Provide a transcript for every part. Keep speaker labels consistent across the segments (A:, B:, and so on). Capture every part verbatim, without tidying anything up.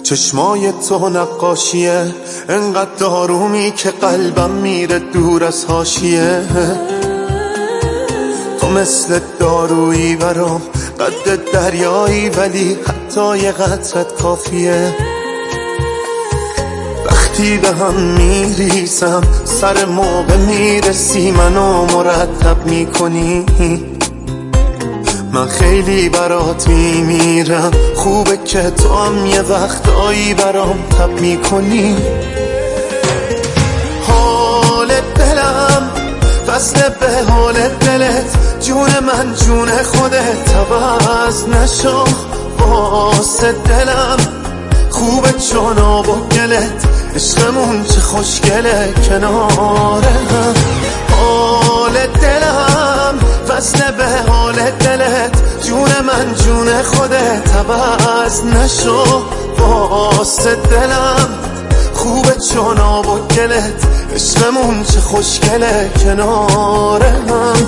A: چشمای تو نقاشیه، انقدر دارومی که قلبم میره دور از حاشیه. تو مثل دارویی برام، قد دریایی ولی حتی یه قطرت کافیه. وقتی به هم میریسم سر موقع میرسی منو مرتب میکنی. من خیلی برات میمیرم، خوبه که تو هم یه وقتایی برام تب میکنی. حال دلم وصل به حال دلت، جون من جون خودت عوض نشو واسه دلم. خوبه چون آب و گلت، عشقمون چه خوشگله کنار هم. حال دلم وصل به حال دلت، جون من جون خودت عوض نشو واسه دلم. خوبه چون آب و گلت، عشقمون چه خوشگله کنار هم.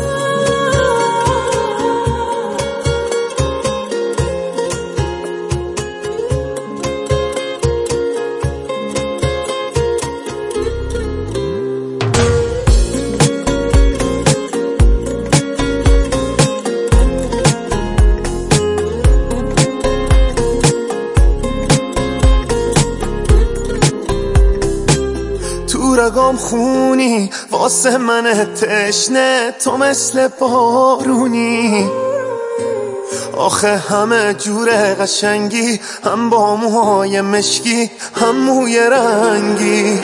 A: رگام خونی واسه من تشنه، تو مثل بارونی. آخه همه جور قشنگی، هم با موهای مشکی هم موی رنگی.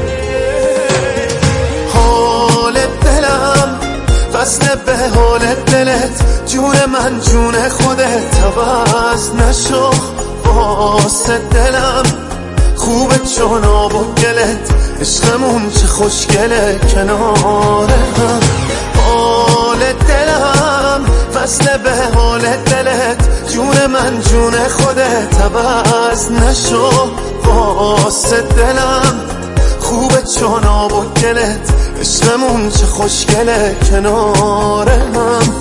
A: حال دلم وصل به حال دلت، جون من جون خودت عوض نشو واسه دلم. خوبه چون آب و گلت، عشقمون چه خوشگله کنار هم. حال دلم وصل به حال دلت، جون من جون خودت عوض نشو واسه دلم. خوبه چون آب و گلت، عشقمون چه خوشگله کنار هم.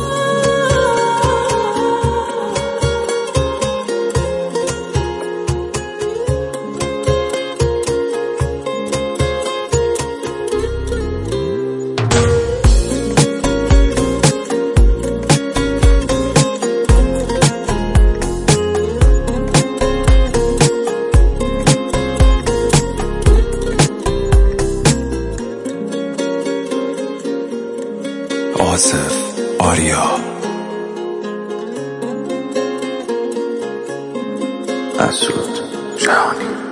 B: آصف آریا مسعود جهانی.